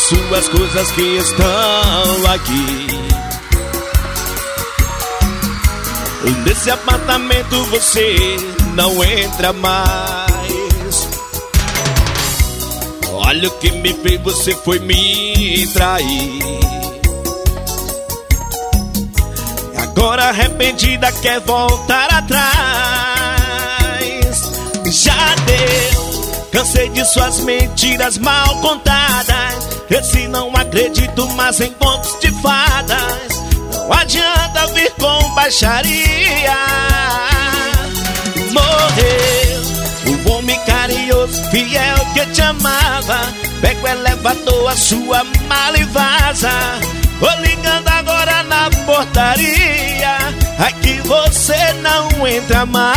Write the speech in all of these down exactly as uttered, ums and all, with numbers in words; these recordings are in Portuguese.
suas coisas que estão aqui. Nesse apartamento você não entra mais. Olha o que me fez, você foi me trair. Agora arrependida quer voltar atrás. Já deu, cansei de suas mentiras mal contadas. Esse não acredito mais em contos de fadas. Não adianta vir com baixaria. Morreu o homem carinhoso, fiel que te amava. Pega o elevador, a sua mala e vaza. Vou ligando agora na portaria. Aqui você não entra mais.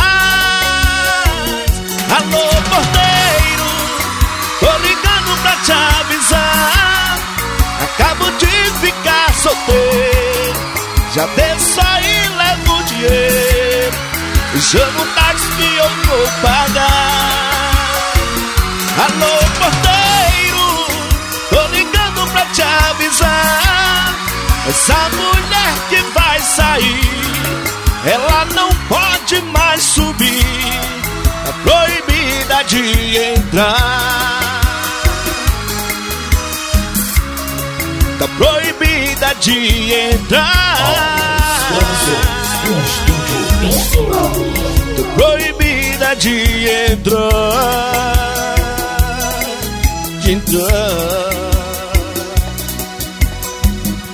Alô, porteiro, tô ligando pra te avisar. Acabo de ficar solteiro. Já desço e levo o dinheiro. Chamo o táxi que eu vou pagar. Alô, porteiro, tô ligando pra te avisar. Essa mulher que vai sair, ela não pode mais subir. Tá proibida de entrar. Tá proibida de entrar. Tá proibida de entrar. De entrar.